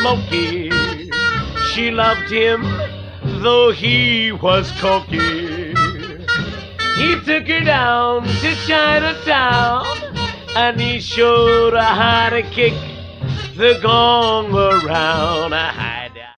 smoky. She loved him, though he was cocky. He took her down to Chinatown, and he showed her how to kick the gong around.